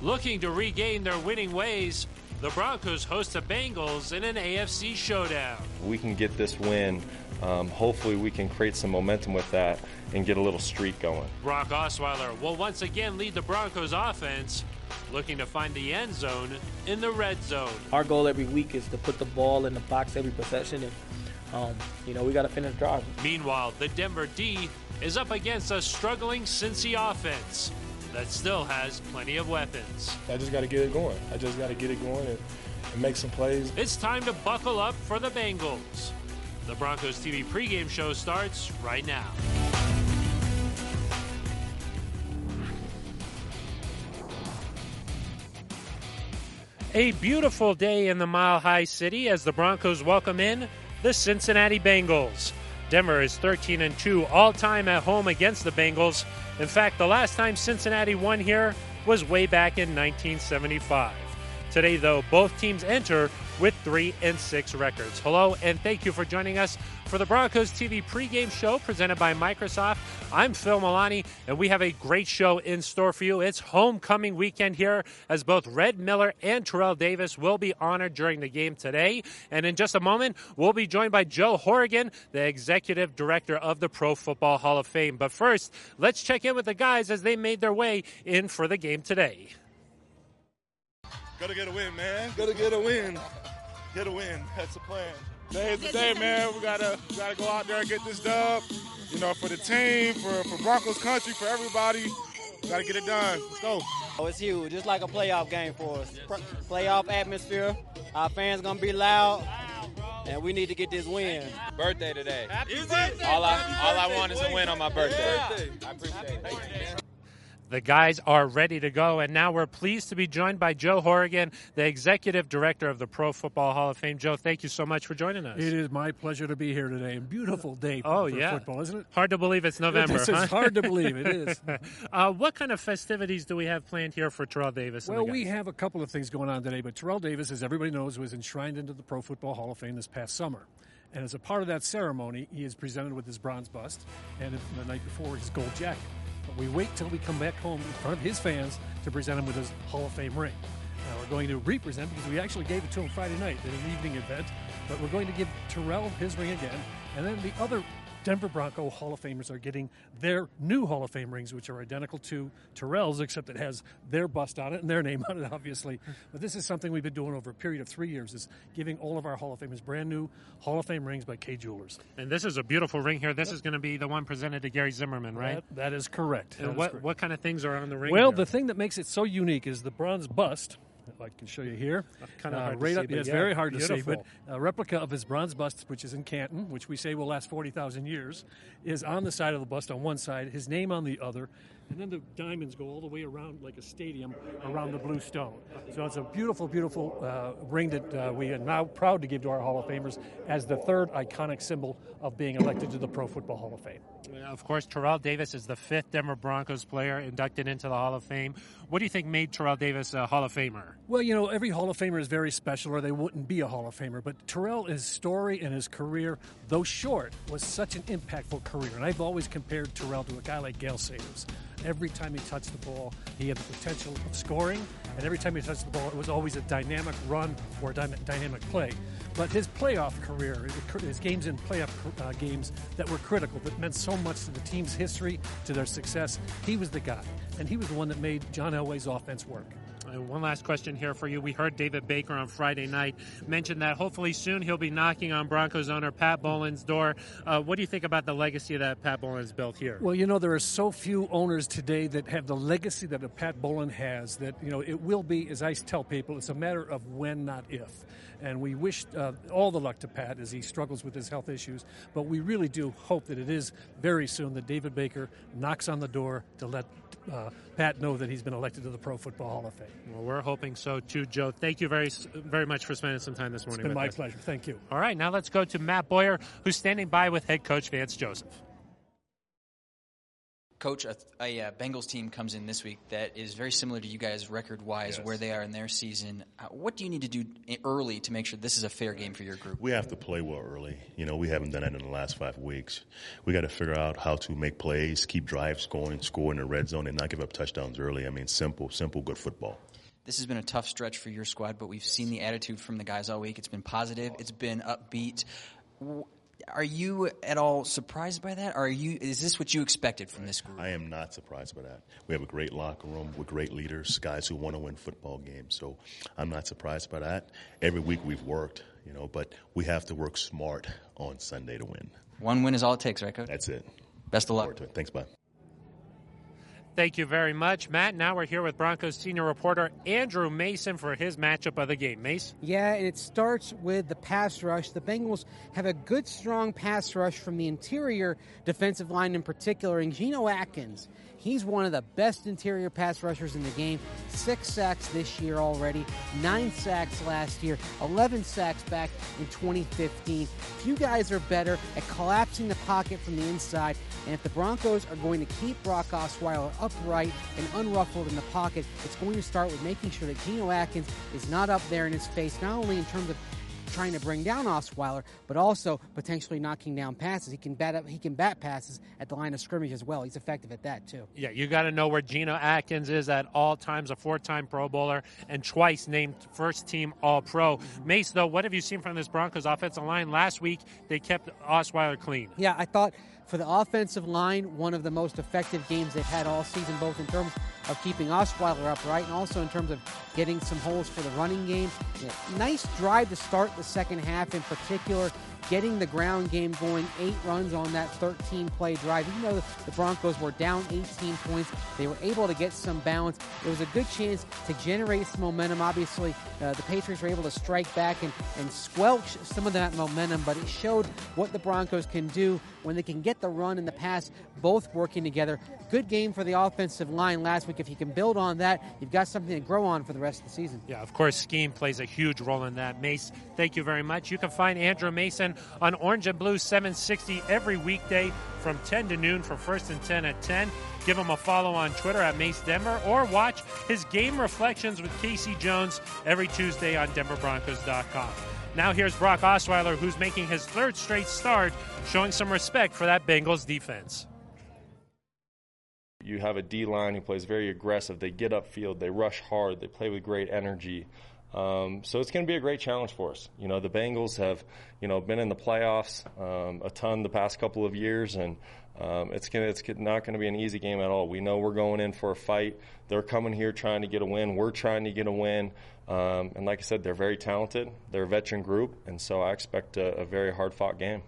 Looking to regain their winning ways, the Broncos host the Bengals in an AFC showdown. We can get this win. Hopefully we can create some momentum with that and get a little streak going. Brock Osweiler will once again lead the Broncos offense, looking to find the end zone in the red zone. Our goal every week is to put the ball in the box every possession, and we got to finish driving. Meanwhile, the Denver D is up against a struggling Cincy offense that still has plenty of weapons. I just got to get it going. And make some plays. It's time to buckle up for the Bengals. The Broncos TV pregame show starts right now. A beautiful day in the Mile High City as the Broncos welcome in the Cincinnati Bengals. Denver is 13-2 all-time at home against the Bengals. In fact, the last time Cincinnati won here was way back in 1975. Today, though, both teams enter with 3-6 records. Hello, and thank you for joining us for the Broncos TV pregame show presented by Microsoft. I'm Phil Milani, and we have a great show in store for you. It's homecoming weekend here as both Red Miller and Terrell Davis will be honored during the game today. And in just a moment, we'll be joined by Joe Horrigan, the executive director of the Pro Football Hall of Fame. But first, let's check in with the guys as they made their way in for the game today. Gotta get a win, man. Gotta get a win. Get a win. That's the plan. Today's the day, man. We gotta go out there and get this dub. For the team, for Broncos country, for everybody. Gotta get it done. Let's go. Oh, it's huge. It's like a playoff game for us. Playoff atmosphere. Our fans gonna be loud, and we need to get this win. Birthday today. Happy birthday! All I want is a win on my birthday. I appreciate it. The guys are ready to go, and now we're pleased to be joined by Joe Horrigan, the Executive Director of the Pro Football Hall of Fame. Joe, thank you so much for joining us. It is my pleasure to be here today. A beautiful day for football, isn't it? Hard to believe it's November. It's hard to believe it is. What kind of festivities do we have planned here for Terrell Davis? Well, we have a couple of things going on today, but Terrell Davis, as everybody knows, was enshrined into the Pro Football Hall of Fame this past summer. And as a part of that ceremony, he is presented with his bronze bust, and the night before, his gold jacket. But we wait till we come back home in front of his fans to present him with his Hall of Fame ring. Now, we're going to represent because we actually gave it to him Friday night at an evening event, but we're going to give Terrell his ring again, and then the other Denver Bronco Hall of Famers are getting their new Hall of Fame rings, which are identical to Terrell's, except it has their bust on it and their name on it, obviously. But this is something we've been doing over a period of 3 years, is giving all of our Hall of Famers brand new Hall of Fame rings by Kay Jewelers. And this is a beautiful ring here. This is going to be the one presented to Gary Zimmerman, right? That is correct. And what kind of things are on the ring? Well, here? the thing that makes it so unique is the bronze bust. I can show you here. Kind of hard right to see, up. It's very hard to see, but a replica of his bronze bust, which is in Canton, which we say will last 40,000 years, is on the side of the bust on one side, his name on the other, and then the diamonds go all the way around like a stadium around the blue stone. So it's a beautiful, beautiful ring that we are now proud to give to our Hall of Famers as the third iconic symbol of being elected to the Pro Football Hall of Fame. Of course, Terrell Davis is the fifth Denver Broncos player inducted into the Hall of Fame. What do you think made Terrell Davis a Hall of Famer? Well, every Hall of Famer is very special or they wouldn't be a Hall of Famer. But Terrell, his story and his career, though short, was such an impactful career. And I've always compared Terrell to a guy like Gale Sayers. Every time he touched the ball, he had the potential of scoring. And every time he touched the ball, it was always a dynamic run or a dynamic play. But his playoff career, his games in playoff games that were critical, that meant so much to the team's history, to their success, he was the guy. And he was the one that made John Elway's offense work. One last question here for you. We heard David Baker on Friday night mention that hopefully soon he'll be knocking on Broncos owner Pat Bowlen's door. What do you think about the legacy that Pat Bowlen has built here? Well, there are so few owners today that have the legacy that a Pat Bowlen has that, it will be, as I tell people, it's a matter of when, not if. And we wish all the luck to Pat as he struggles with his health issues. But we really do hope that it is very soon that David Baker knocks on the door to let Pat know that he's been elected to the Pro Football Hall of Fame. Well, we're hoping so too, Joe. Thank you very, very much for spending some time this morning. It's been my us. pleasure. Thank you. All right, now let's go to Matt Boyer, who's standing by with head coach Vance Joseph. Coach, a Bengals team comes in this week that is very similar to you guys record-wise, yes, where they are in their season. What do you need to do early to make sure this is a fair game for your group? We have to play well early. We haven't done that in the last 5 weeks. We got to figure out how to make plays, keep drives going, score in the red zone, and not give up touchdowns early. Simple, good football. This has been a tough stretch for your squad, but we've seen the attitude from the guys all week. It's been positive. It's been upbeat. Are you at all surprised by that? Or is this what you expected from this group? I am not surprised by that. We have a great locker room with great leaders, guys who want to win football games. So I'm not surprised by that. Every week we've worked, but we have to work smart on Sunday to win. One win is all it takes, right, Coach? That's it. Best of luck. Thanks, bye. Thank you very much, Matt. Now we're here with Broncos senior reporter Andrew Mason for his matchup of the game. Mace? Yeah, and it starts with the pass rush. The Bengals have a good, strong pass rush from the interior defensive line in particular, and Geno Atkins. He's one of the best interior pass rushers in the game. 6 sacks this year already, 9 sacks last year, 11 sacks back in 2015. Few guys are better at collapsing the pocket from the inside, and if the Broncos are going to keep Brock Osweiler upright and unruffled in the pocket, it's going to start with making sure that Geno Atkins is not up there in his face, not only in terms of trying to bring down Osweiler, but also potentially knocking down passes. He can bat passes at the line of scrimmage as well. He's effective at that too. Yeah, you got to know where Geno Atkins is at all times. A 4-time Pro Bowler and twice named first-team All-Pro. Mace, though, what have you seen from this Broncos offensive line? Last week, they kept Osweiler clean. Yeah, I thought for the offensive line, one of the most effective games they've had all season, both in terms of keeping Osweiler upright and also in terms of getting some holes for the running game. Yeah, nice drive to start the second half in particular, getting the ground game going, 8 runs on that 13-play drive. Even though the Broncos were down 18 points, they were able to get some balance. It was a good chance to generate some momentum. Obviously, the Patriots were able to strike back and squelch some of that momentum, but it showed what the Broncos can do when they can get the run and the pass both working together. Good game for the offensive line last week. If you can build on that, you've got something to grow on for the rest of the season. Yeah, of course, scheme plays a huge role in that. Mace, thank you very much. You can find Andrew Mason on Orange and Blue 760 every weekday from 10 to noon for First and 10 at 10. Give him a follow on Twitter at Mace Denver, or watch his game reflections with Casey Jones every Tuesday on DenverBroncos.com. Now here's Brock Osweiler, who's making his 3rd straight start, showing some respect for that Bengals defense. You have a D-line who plays very aggressive. They get upfield. They rush hard. They play with great energy. So it's going to be a great challenge for us. The Bengals have, been in the playoffs a ton the past couple of years, and it's not going to be an easy game at all. We know we're going in for a fight. They're coming here trying to get a win. We're trying to get a win. And like I said, they're very talented. They're a veteran group, and so I expect a very hard-fought game.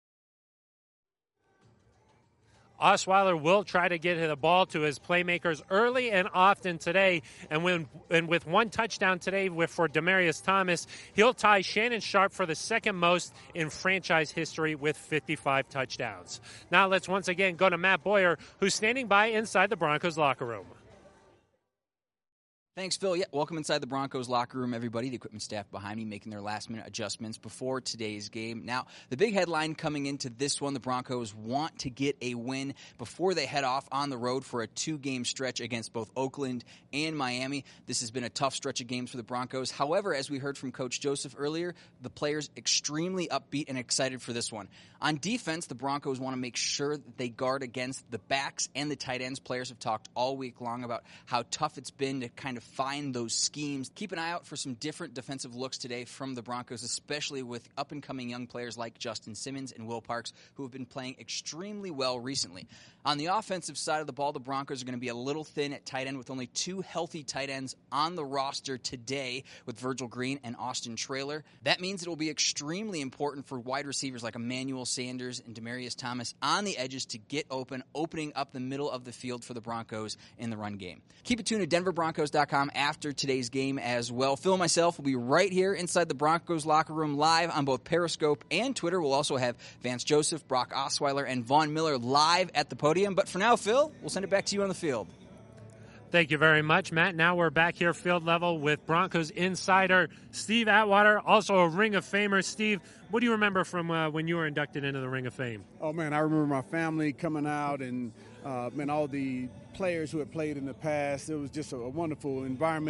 Osweiler will try to get the ball to his playmakers early and often today. And with 1 touchdown today for Demaryius Thomas, he'll tie Shannon Sharpe for the second most in franchise history with 55 touchdowns. Now let's once again go to Matt Boyer, who's standing by inside the Broncos locker room. Thanks, Phil. Yeah, welcome inside the Broncos locker room, everybody. The equipment staff behind me making their last-minute adjustments before today's game. Now, the big headline coming into this one, the Broncos want to get a win before they head off on the road for a 2-game stretch against both Oakland and Miami. This has been a tough stretch of games for the Broncos. However, as we heard from Coach Joseph earlier, the players extremely upbeat and excited for this one. On defense, the Broncos want to make sure that they guard against the backs and the tight ends. Players have talked all week long about how tough it's been to kind of find those schemes. Keep an eye out for some different defensive looks today from the Broncos, especially with up-and-coming young players like Justin Simmons and Will Parks, who have been playing extremely well recently. On the offensive side of the ball, the Broncos are going to be a little thin at tight end with only 2 healthy tight ends on the roster today with Virgil Green and Austin Traylor. That means it will be extremely important for wide receivers like Emmanuel Sanders and Demaryius Thomas on the edges to get open, opening up the middle of the field for the Broncos in the run game. Keep it tuned to DenverBroncos.com after today's game as well. Phil and myself will be right here inside the Broncos locker room live on both Periscope and Twitter. We'll also have Vance Joseph, Brock Osweiler, and Von Miller live at the podium. But for now, Phil, we'll send it back to you on the field. Thank you very much, Matt. Now we're back here field level with Broncos insider Steve Atwater, also a Ring of Famer. Steve, what do you remember from when you were inducted into the Ring of Fame? Oh, man, I remember my family coming out and, all the players who had played in the past. It was just a wonderful environment.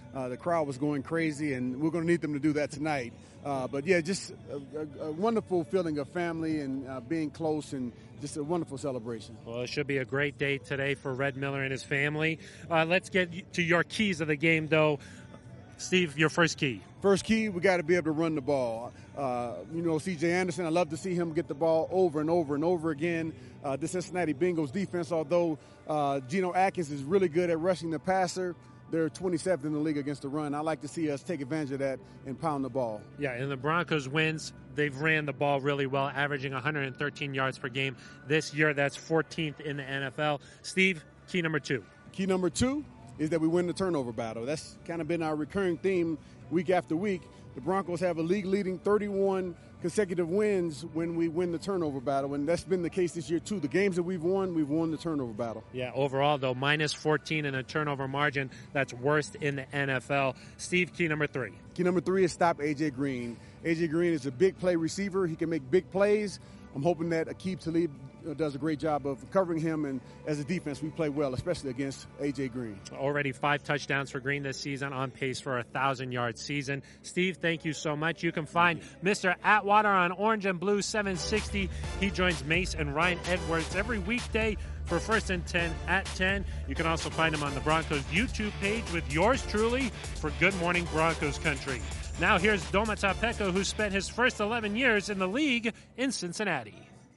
The crowd was going crazy, and we're going to need them to do that tonight. But yeah, just a wonderful feeling of family and being close, and just a wonderful celebration. Well, it should be a great day today for Red Miller and his family. Let's get to your keys of the game, though. Steve, your first key. First key, we got to be able to run the ball. C.J. Anderson, I love to see him get the ball over and over and over again. The Cincinnati Bengals defense, although Geno Atkins is really good at rushing the passer, they're 27th in the league against the run. I like to see us take advantage of that and pound the ball. Yeah, and the Broncos wins. They've ran the ball really well, averaging 113 yards per game this year. That's 14th in the NFL. Steve, key number 2. Key number 2 is that we win the turnover battle. That's kind of been our recurring theme week after week. The Broncos have a league-leading 31 consecutive wins when we win the turnover battle, and that's been the case this year too. The games that we've won the turnover battle. Yeah, overall, though, minus 14 in a turnover margin. That's worst in the NFL. Steve, key number 3. Key number 3 is stop A.J. Green. A.J. Green is a big play receiver. He can make big plays. I'm hoping that Aqib Talib does a great job of covering him, and as a defense, we play well, especially against A.J. Green. Already 5 touchdowns for Green this season, on pace for a 1,000-yard season. Steve, thank you so much. You can find Mr. Atwater on Orange and Blue 760. He joins Mace and Ryan Edwards every weekday for First and 10 at 10. You can also find him on the Broncos YouTube page with yours truly for Good Morning Broncos Country. Now here's Domata Peko, who spent his first 11 years in the league in Cincinnati.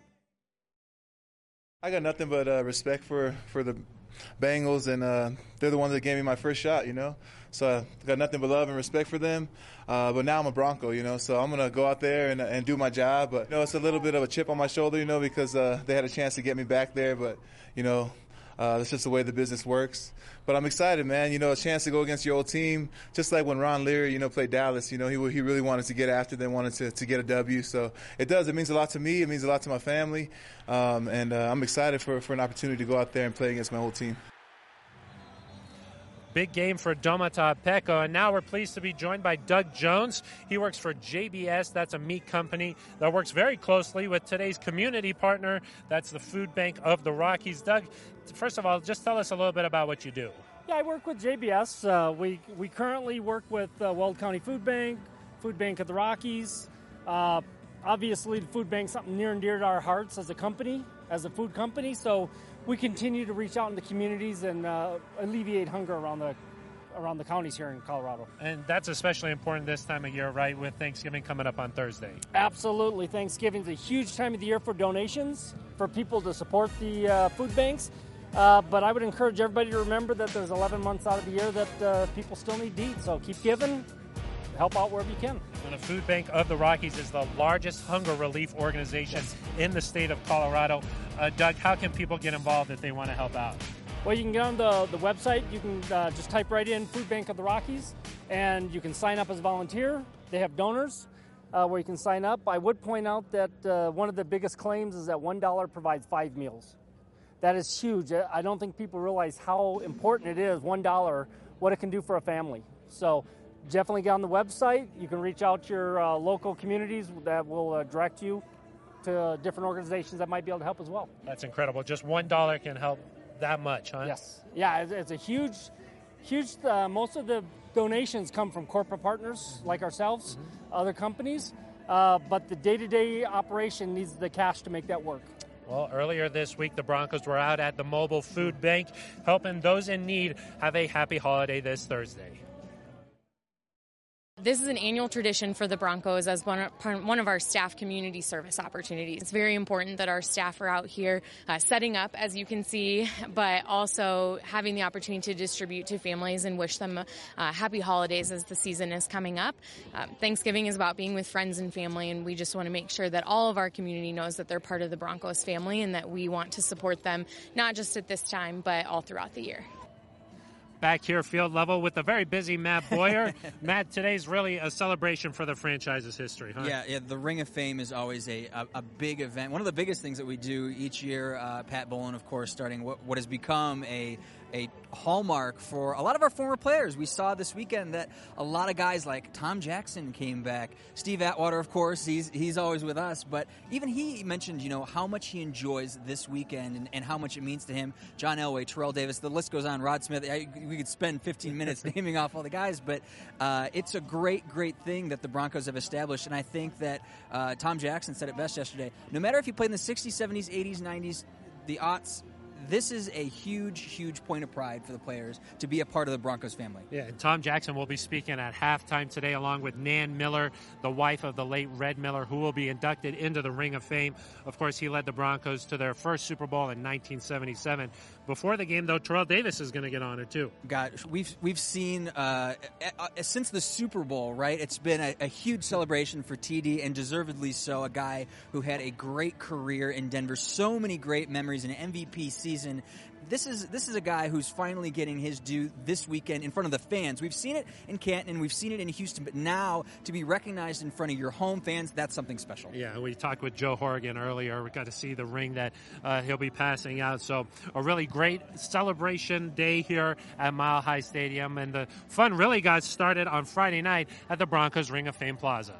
I got nothing but respect for the Bengals, and they're the ones that gave me my first shot, So I got nothing but love and respect for them. But now I'm a Bronco, so I'm going to go out there and do my job. But, it's a little bit of a chip on my shoulder, because they had a chance to get me back there. But, that's just the way the business works. But I'm excited, man. A chance to go against your old team, just like when Ron Leary, played Dallas. He really wanted to get after them, wanted to get a W. So it does. It means a lot to me. It means a lot to my family. And I'm excited for an opportunity to go out there and play against my old team. Big game for Domata Peko, and now we're pleased to be joined by Doug Jones. He works for JBS. That's a meat company that works very closely with today's community partner. That's the Food Bank of the Rockies. Doug, first of all, just tell us a little bit about what you do. Yeah, I work with JBS. We currently work with Weld County Food Bank of the Rockies. Obviously, the Food Bank's something near and dear to our hearts as a company, as a food company. So we continue to reach out in the communities and alleviate hunger around the counties here in Colorado. And that's especially important this time of year, right, with Thanksgiving coming up on Thursday. Absolutely. Thanksgiving's a huge time of the year for donations, for people to support the food banks. But I would encourage everybody to remember that there's 11 months out of the year that people still need to eat. So keep giving. Help out wherever you can. And the Food Bank of the Rockies is the largest hunger relief organization in the state of Colorado. Doug, how can people get involved if they want to help out? Well, you can get on the website. You can just type right in Food Bank of the Rockies, and you can sign up as a volunteer. They have donors where you can sign up. I would point out that one of the biggest claims is that $1 provides 5 meals. That is huge. I don't think people realize how important it is, $1, what it can do for a family. So definitely get on the website. You can reach out to your local communities that will direct you to different organizations that might be able to help as well. That's incredible. Just $1 can help that much, huh? Yes. Yeah, it's a huge, most of the donations come from corporate partners like ourselves, other companies, but the day-to-day operation needs the cash to make that work. Well, earlier this week, the Broncos were out at the mobile food bank, helping those in need have a happy holiday this Thursday. This is an annual tradition for the Broncos as one of our staff community service opportunities. It's very important that our staff are out here setting up, as you can see, but also having the opportunity to distribute to families and wish them happy holidays as the season is coming up. Thanksgiving is about being with friends and family, and we just want to make sure that all of our community knows that they're part of the Broncos family and that we want to support them, not just at this time, but all throughout the year. Back here, field level, with the very busy Matt Boyer. Matt, today's really a celebration for the franchise's history, huh? Yeah, the Ring of Fame is always a big event. One of the biggest things that we do each year, Pat Bowlen, of course, starting what has become a a hallmark for a lot of our former players. We saw this weekend that a lot of guys like Tom Jackson came back. Steve Atwater, of course, he's always with us, but even he mentioned, how much he enjoys this weekend and how much it means to him. John Elway, Terrell Davis, the list goes on. Rod Smith. We could spend 15 minutes naming off all the guys, but it's a great thing that the Broncos have established, and I think that Tom Jackson said it best yesterday. No matter if you played in the 60s, 70s, 80s, 90s, the aughts, this is a huge point of pride for the players to be a part of the Broncos family. Yeah, and Tom Jackson will be speaking at halftime today along with Nan Miller, the wife of the late Red Miller, who will be inducted into the Ring of Fame. Of course, he led the Broncos to their first Super Bowl in 1977. Before the game, though, Terrell Davis is going to get honored, too. God, we've seen, since the Super Bowl, right, it's been a huge celebration for TD, and deservedly so, a guy who had a great career in Denver, so many great memories, an MVP season. This is a guy who's finally getting his due this weekend in front of the fans. We've seen it in Canton and we've seen it in Houston, but now to be recognized in front of your home fans, that's something special. Yeah, we talked with Joe Horrigan earlier. We got to see the ring that he'll be passing out. So a really great celebration day here at Mile High Stadium, and the fun really got started on Friday night at the Broncos Ring of Fame Plaza.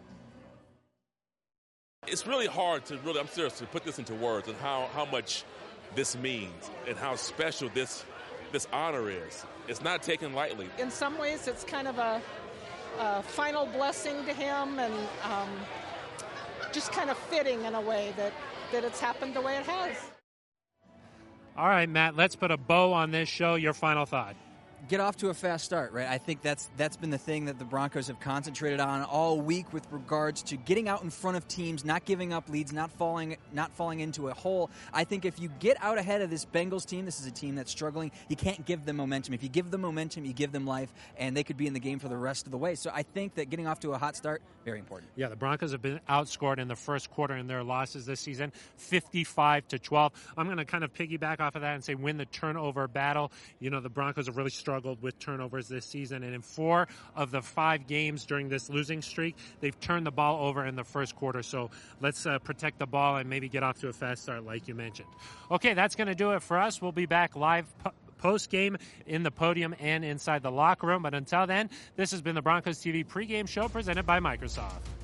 It's really hard to I'm serious, to put this into words and how much this means and how special this honor is. It's not taken lightly. In some ways, it's kind of a final blessing to him, and just kind of fitting in a way that it's happened the way it has. All right, Matt, let's put a bow on this show. Your final thought. Get off to a fast start, right? I think that's been the thing that the Broncos have concentrated on all week with regards to getting out in front of teams, not giving up leads, not falling into a hole. I think if you get out ahead of this Bengals team, this is a team that's struggling, you can't give them momentum. If you give them momentum, you give them life, and they could be in the game for the rest of the way. So I think that getting off to a hot start, very important. Yeah, the Broncos have been outscored in the first quarter in their losses this season, 55-12. I'm going to kind of piggyback off of that and say win the turnover battle. The Broncos have really struggled with turnovers this season, and in 4 of the 5 games during this losing streak, they've turned the ball over in the first quarter. So let's protect the ball and maybe get off to a fast start like you mentioned. Okay, that's going to do it for us. We'll be back live post-game in the podium and inside the locker room. But until then, this has been the Broncos TV pregame show presented by Microsoft.